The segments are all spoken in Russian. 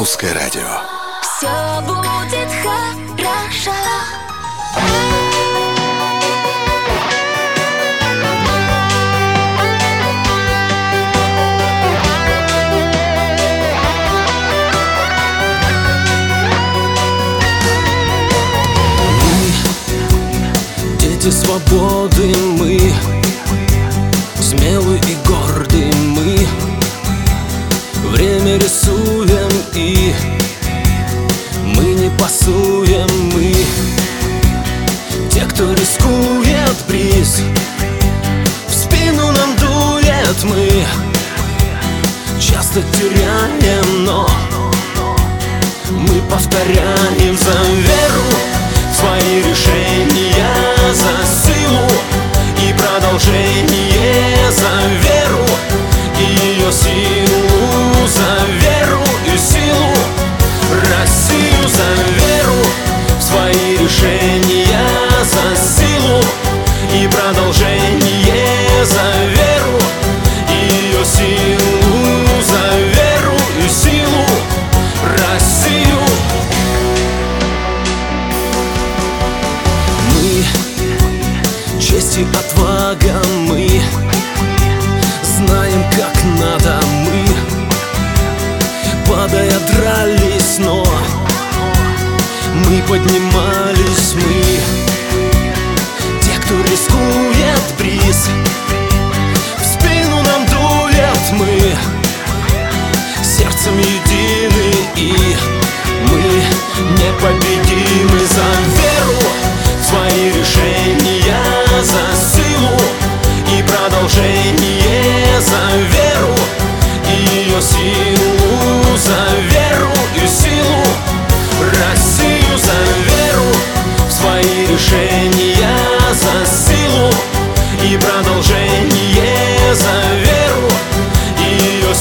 Русское радио. Все будет хорошо. Дети свободы мы, смелые и горды мы. Время рисуем и мы не пасуем мы. Те, кто рискует бриз, в спину нам дует мы. Часто теряем, но мы повторяем за веру в свои решения, за силу и продолжение, за веру и ее силу, за веру и силу, Россию, за веру в свои решения, за силу и продолжение, за веру и ее силу, за веру и силу, Россию. Честь и отвага мы знаем, как надо мы. Падая дрались, но мы поднимались мы. Те, кто рискует бриз, в спину нам дует мы. Сердцем едины и мы непобедимы. За веру в свои решения, за силу и продолжение, за веру и ее силу, за веру и силу, Россию, за веру в свои решения, за силу и продолжение, за веру и ее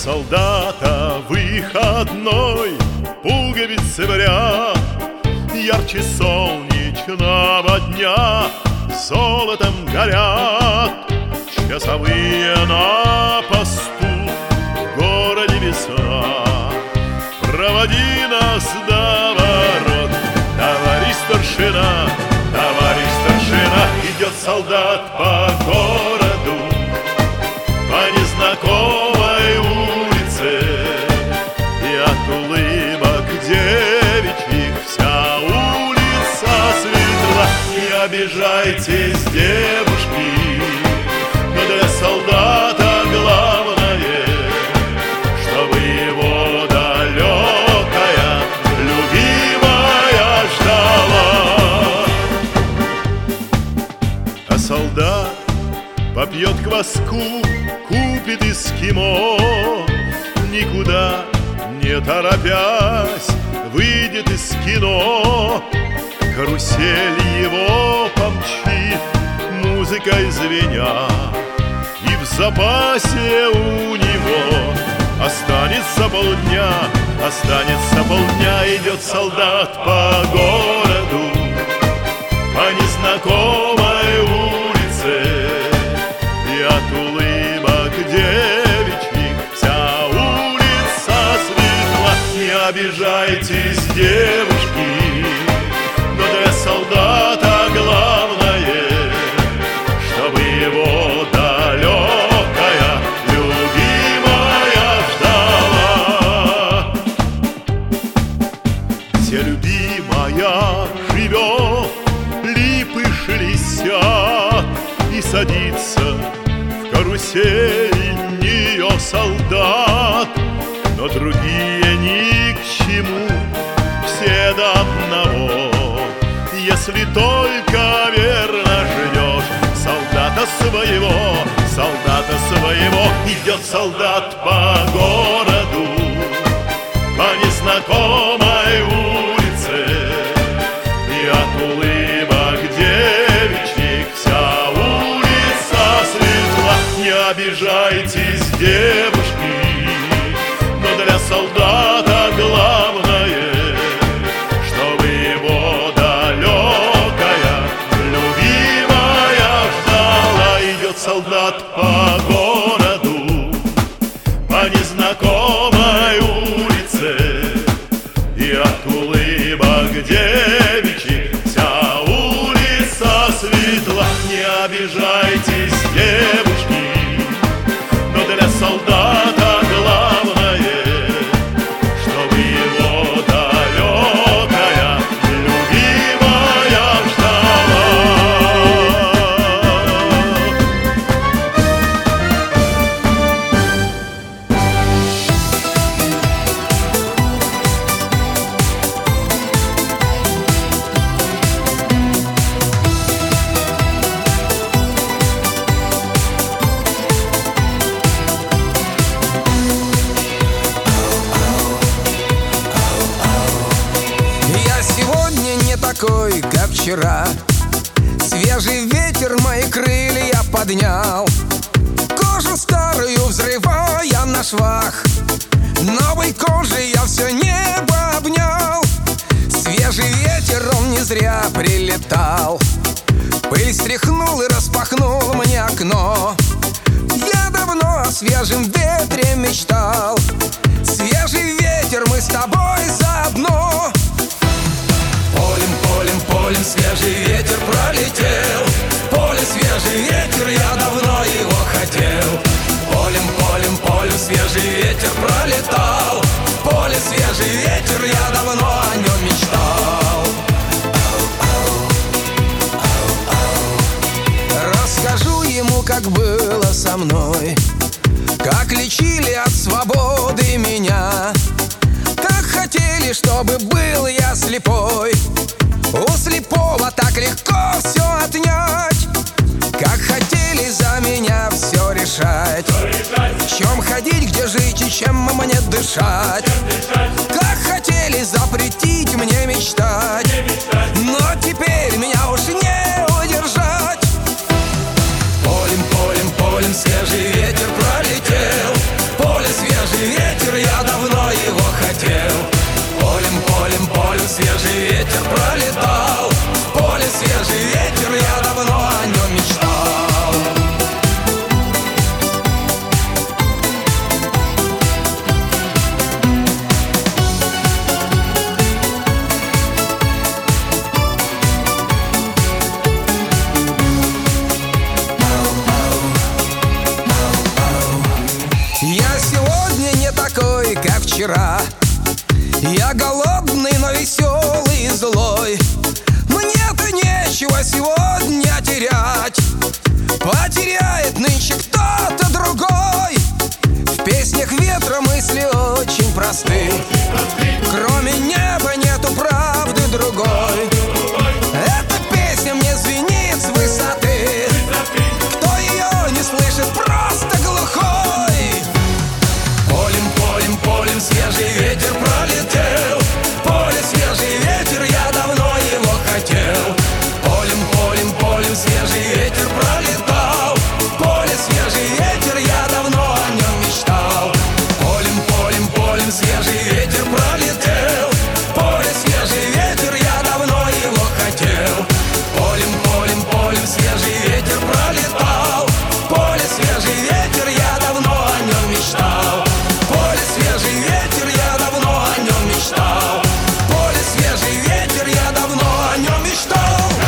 солдата выходной, пуговицы в ряд, ярче солнечного дня золотом горят. Часовые на посту, в городе весна. Проводи нас до ворот, товарищ старшина, товарищ старшина. Идет солдат по городу, по незнакомой улице, и от улыбок девичьих вся улица светла. Не обижайтесь, девушки, но для солдата главное, чтобы его далекая любимая ждала. А солдат попьет кваску, купит эскимо, никуда не торопясь выйдет из кино. Карусель его помчит, музыкой звеня, и в запасе у него останется полдня. Останется полдня. Идет солдат по городу, по незнакомой улице, и от улыбок девичьих вся улица светла. Не обижайтесь, девушки, но для солдата главное, чтобы его далекая любимая ждала. Где любимая живет, липы шелестят, и садится в карусель нее солдат. Но другие ни к чему, все до одного, если только верно ждешь солдата своего, солдата своего. Идет солдат по городу, по незнакомой улице, и от улыбок девичьих вся улица светла. Не обижайтесь, девушки, но для солдата главное, чтобы его далекая любимая ждала. Идет солдат по городу, по незнакомой улице, и от улыбок девичьих вся улица светла. Не обижайтесь, девушки, но для солдата главное, чтобы его далекая любимая ждала. Я сегодня не такой, как вчера. Свежий ветер мои крылья поднял, кожу старую взрывая на швах. Новой кожей я все небо обнял. Свежий ветер, он не зря прилетал, пыль стряхнул и распахнул мне окно. Я давно о свежем ветре мечтал. Свежий ветер, мы с тобой заодно. Полем, полем, полем свежий ветер пролетел. Поле свежий ветер, я давно его хотел. Полем, полем, полем свежий ветер пролетал. Поле свежий ветер, я давно о нем мечтал. Расскажу ему, как было со мной, как лечили от свободы меня, как хотели, чтобы был я слепой. У слепого так легко все отнять, как хотели за меня все решать. В чем ходить, где жить и чем мне дышать. Как хотели запретить мне мечтать, но теперь меня уж не удержать. Полем, полем, полем свежий ветер пролетел. Поле свежий Я сегодня не такой, как вчера. Я голодный, но веселый и злой. Мне-то нечего сегодня терять. Потеряет нынче кто-то другой. В песнях ветра мысли очень просты. Кроме неба нету правды другой. Эта песня мне звенит с высоты. Кто ее не слышит, просто глухой. Полем, полем, полем свежий ветер пролетел. Поле свежий ветер, я давно его хотел. Полем, полем, полем свежий ветер пролетал. Поле свежий ветер, я давно о нем мечтал. Полем, полем, полем свежий ветер пролетел. Поле свежий ветер, я давно его хотел. Полем, полем, полем свежий ветер пролетал. Поле свежий ветер, я давно о нем мечтал. Поле свежий ветер, я давно о нем мечтал. Поле свежий ветер, я давно о нем мечтал.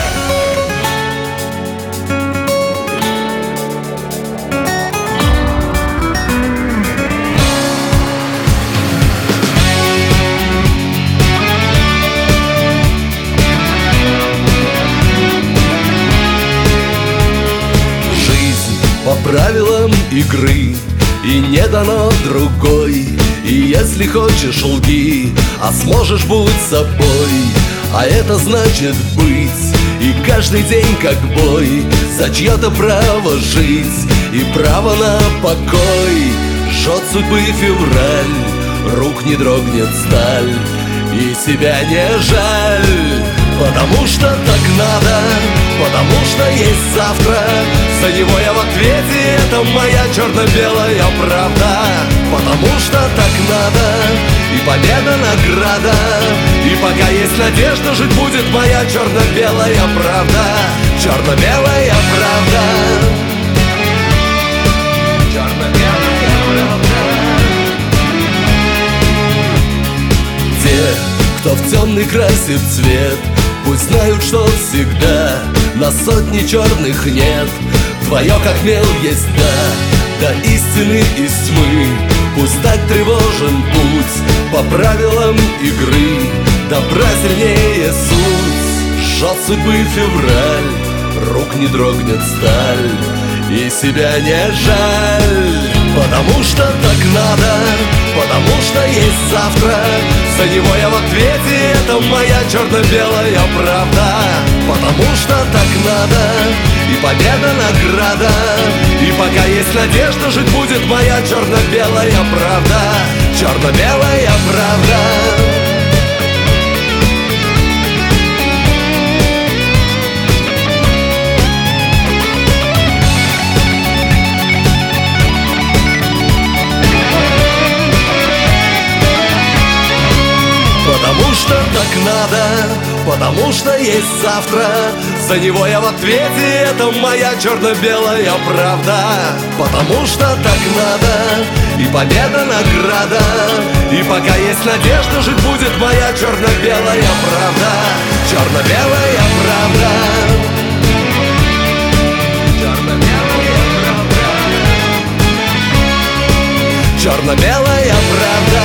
Жизнь по правилам игры, и не дано другой. И если хочешь, лги, а сможешь, будь собой. А это значит быть, и каждый день как бой, за чье-то право жить и право на покой. Жжет судьбы февраль, рук не дрогнет сталь, и себя не жаль. Потому что так надо, потому что есть завтра. За него я в ответе, это моя черно-белая правда. Потому что так надо, и победа награда. И пока есть надежда, жить будет моя черно-белая правда. Черно-белая правда. Черно-белая правда. Те, кто в темный красит цвет, пусть знают, что всегда на сотни черных нет. Твое как мел есть до истины из тьмы. Пусть так тревожен путь по правилам игры. Добра сильнее суть. Жжет судьбы февраль, рук не дрогнет сталь, и себя не жаль. Потому что так надо, потому что есть завтра. За него я в ответе, это моя черно-белая правда. Потому что так надо, и победа награда. И пока есть надежда, жить будет моя черно-белая правда. Черно-белая правда. Потому что так надо, потому что есть завтра. За него я в ответе, это моя черно-белая правда. Потому что так надо, и победа награда. И пока есть надежда, жить будет моя черно-белая правда. Черно-белая правда. Черно-белая правда. Черно-белая правда.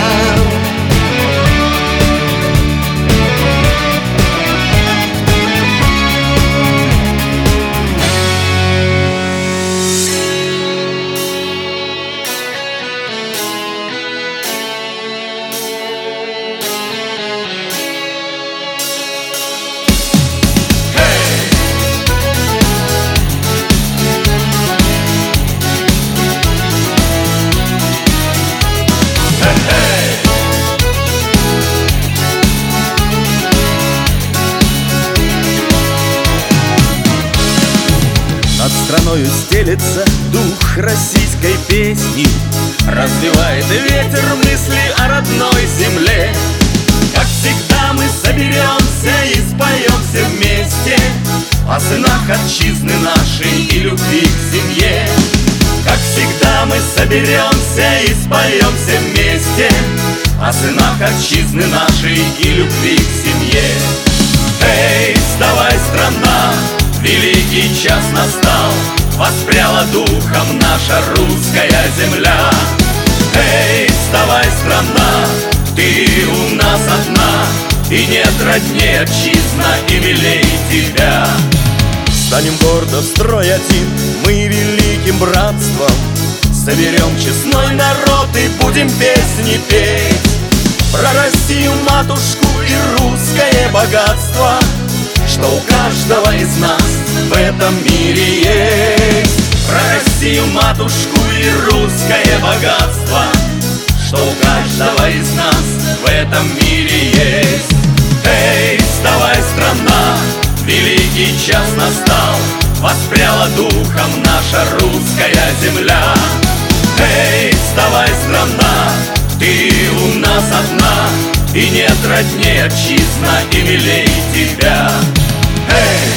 Над страною стелется дух российской песни, развивает ветер мысли о родной земле. Как всегда мы соберемся и споем все вместе о сынах отчизны нашей и любви к семье. Как всегда мы соберемся и споем все вместе о сынах отчизны нашей и любви к семье. Эй, вставай, страна! Великий час настал, воспряла духом наша русская земля. И нет родней отчизна и милей тебя. Станем гордо в строй один, мы великим братством соберем честной народ и будем песни петь про Россию, матушку и русское богатство, что у каждого из нас в этом мире есть. Про Россию, матушку и русское богатство, что у каждого из нас в этом мире есть. Эй, вставай, страна, великий час настал, воспряла духом наша русская земля. Эй, вставай, страна, ты у нас одна, и нет родней отчизна и милей тебя. Эй!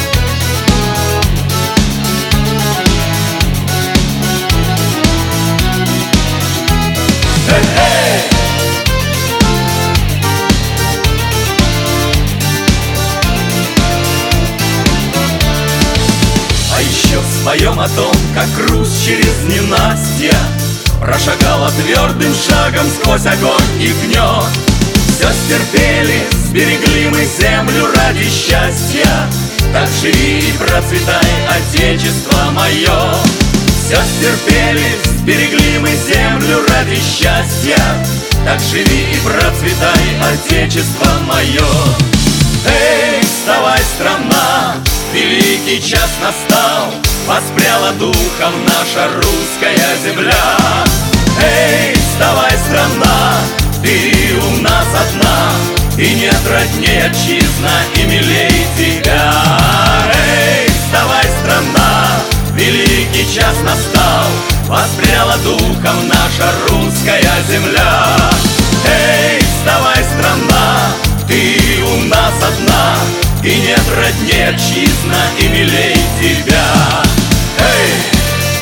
А еще споем о том, как Русь через ненастья прошагала твердым шагом сквозь огонь и гнет. Все стерпели, сберегли мы землю ради счастья. Так живи и процветай, Отечество мое. Все стерпели, сберегли мы землю ради счастья. Так живи и процветай, Отечество мое. Эй, вставай, страна, великий час настал, воспряла духом наша русская земля. Эй, вставай, страна, ты у нас одна, и нет родней отчизна и милей тебя. Эй, вставай, страна, великий час настал, воспряла духом наша русская земля. Эй, вставай, страна, ты у нас одна, и нет родней отчизна и милей тебя. Эй!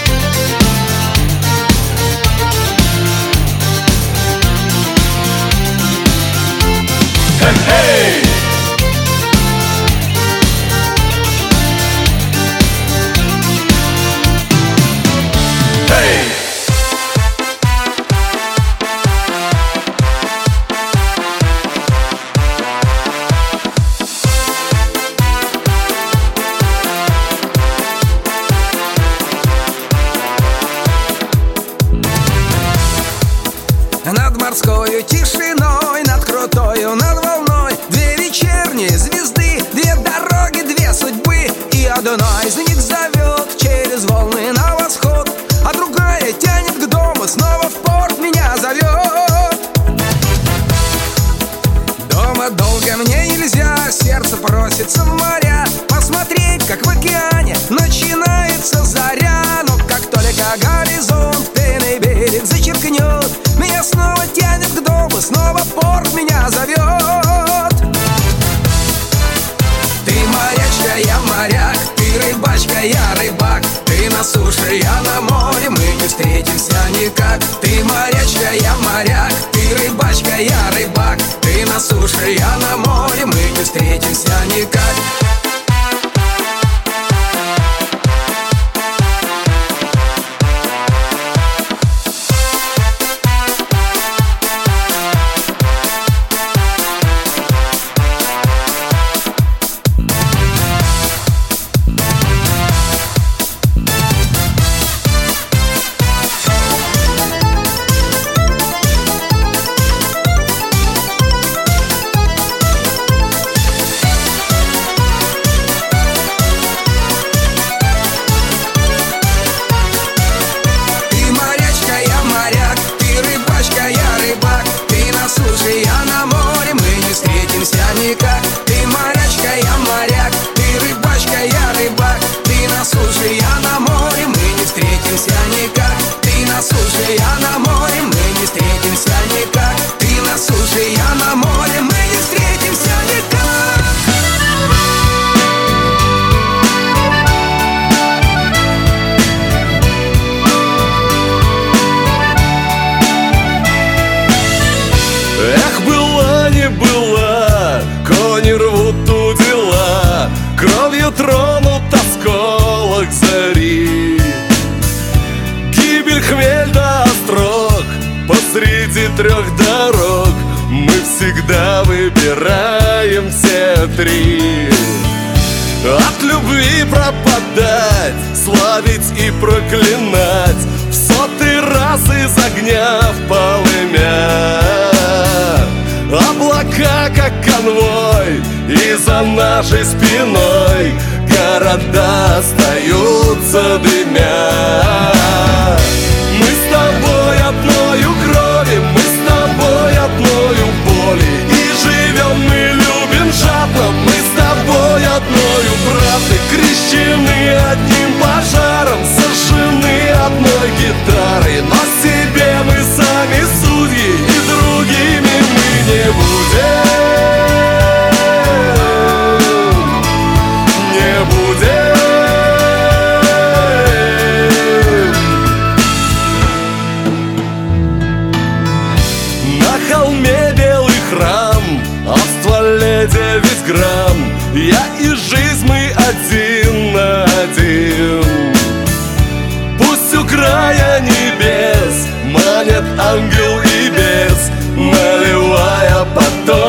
Эй! Эй! Над морской тишиной, над крутою, над волной две вечерние звезды, две дороги, две судьбы. И одна из них зовет через волны на восход, а другая тянет к дому, снова в порт меня зовет. Дома долго мне нельзя, сердце просится в моря, посмотреть, как в океане начинается заря. Но как только горизонт пенный берег зачеркнет, меня снова тянет к дому, снова порт меня зовет. Ты морячка, я моряк, ты рыбачка, я рыбак, ты на суше, я на море, мы не встретимся никак. Ты морячка, я моряк, ты рыбачка, я рыбак, ты на суше, я на море, мы не встретимся никак. Ты морячка, я моряк, ты рыбачка, я рыбак, ты на суше, я на море, мы не встретимся никак. Ты на суше, я на море, мы не встретимся никак. Ты на суше, я на море, мы не встретимся никак. Эх, была не была, кони рвут у дела, кровью тронут осколок зари. Гибель, хмель да острог посреди трех дорог, мы всегда выбираем все три. От любви пропадать, славить и проклинать, в сотый раз из огня в полымя. Облака, как конвой, и за нашей спиной города остаются дымя. Мы с тобой одною крови, мы с тобой одною боли, и живем мы, любим жадно, мы с тобой одною правдой, крещены одним пожаром, сожжены одной гитарой. Но себе мы сами судьи, и другими мы не будем. На холме белый храм, а в стволе 9 грамм. Я и жизнь, мы один на один. Пусть у края небес манят ангел и бес, наливая поток